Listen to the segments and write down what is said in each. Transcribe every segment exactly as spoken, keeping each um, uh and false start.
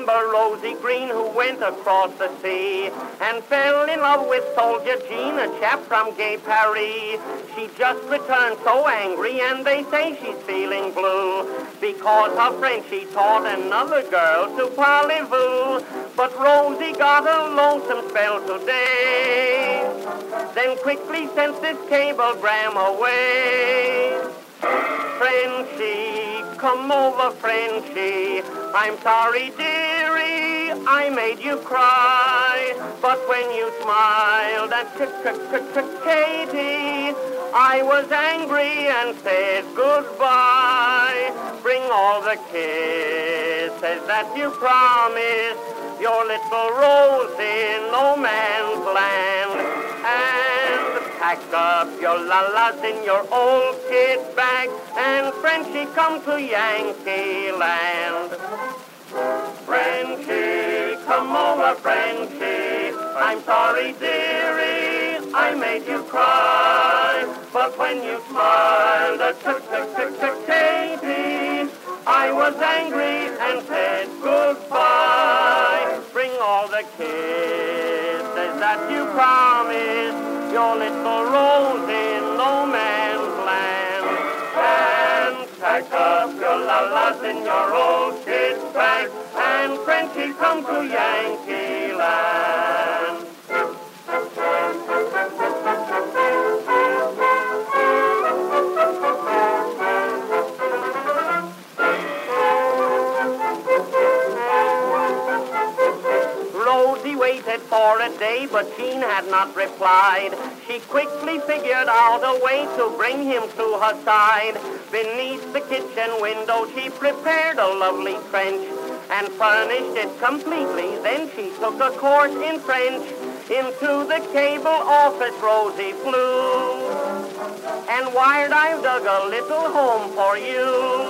remember Rosie Green, who went across the sea and fell in love with Soldier Jean, a chap from Gay Paris. She just returned so angry, and they say she's feeling blue because her friend she taught another girl to parlez-vous. But Rosie got a lonesome spell today, then quickly sent this cablegram away. Frenchie, come over, Frenchie. I'm sorry, dearie, I made you cry. But when you smiled at Katie, I was angry and said goodbye. Bring all the kisses that you promised your little rose in no man's land. And pack up your lalas in your old kid bag, and Frenchie, come to Yankee Land. Frenchie, come over, Frenchie. I'm sorry, dearie, I made you cry. But when you smiled at Katie, I was angry and said goodbye. Bring all the kisses that you promised your little rose in no man's land. And pack up your lalas in your old kid's bag, and Frenchie, come to Yankee Land. Rosie waited for a day, but Jean had not replied. She quickly figured out a way to bring him to her side. Beneath the kitchen window, she prepared a lovely trench and furnished it completely. Then she took a course in French. Into the cable office Rosie flew and wired, "I've dug a little home for you."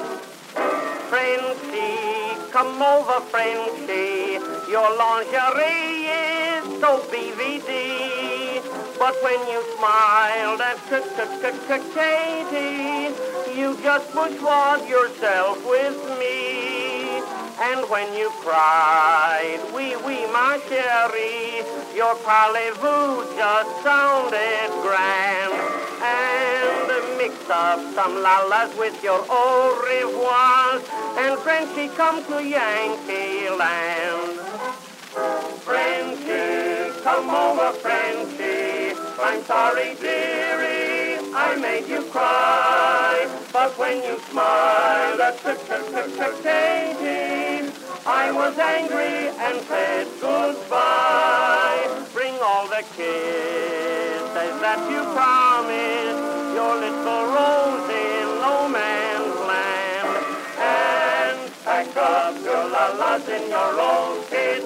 Frenchie, come over, Frenchie. Your lingerie is so B V D. But when you smiled at Katie, you just bourgeoised yourself with me. And when you cried, oui, oui, ma chérie, your parlez-vous just sounded grand. And mixed up some lalas with your au revoirs, and Frenchie, come to Yankee Land. Frenchie, come over, Frenchie. I'm sorry, dearie, I made you cry. But when you smiled at Katie, I was angry and said goodbye. Bring all the kisses that you promised your little rose in no man's land. And pack up your lalas in your old kid